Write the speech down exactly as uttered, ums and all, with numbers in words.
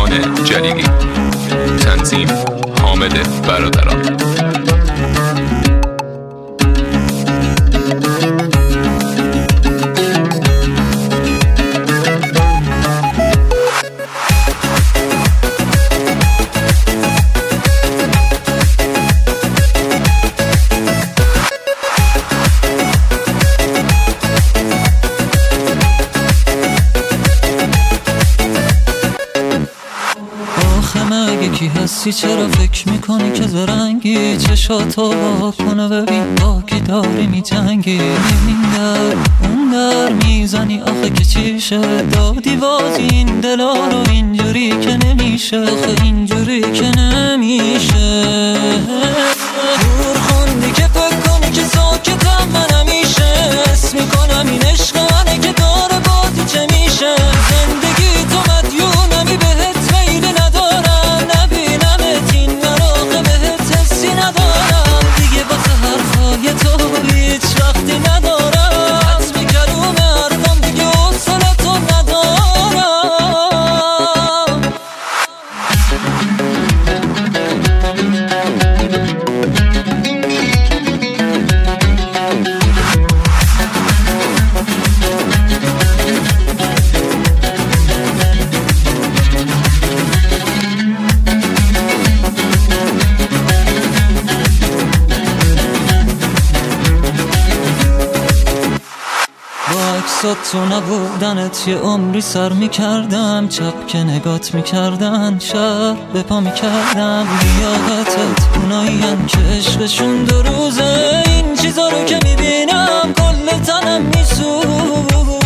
ریحان جلیلی، تنظیم حامد برادران. کی هستی چرا فکر میکنی که زرنگی؟ چشاتو با کنه ببین با کی داری میجنگی. این در اون در میزنی آخه که چیشه؟ دادی بازی این دلا رو اینجوری که نمیشه، آخه اینجوری که نمیشه. دور خوندی که فکر کنی که ساکتم من همیشه حس میکنم این عشق منه که داره بازی چه میشه. زندگی تو مدیونمی بهت میل ندارم، نبینمت این مراقه بهت حسی ندارم دیگه، واسه حرفای تو هیچ وقتی ندارم. حس میکردم حرفم دیگه حوصله تو ندارم. تو نبودنت یه عمری سر میکردم، چپ که نگات میکردن شب به پا میکردم. لیاقتت اونایی هم که عشقشون دو روزه، این چیزا رو که میبینم کل تنم میسوزه.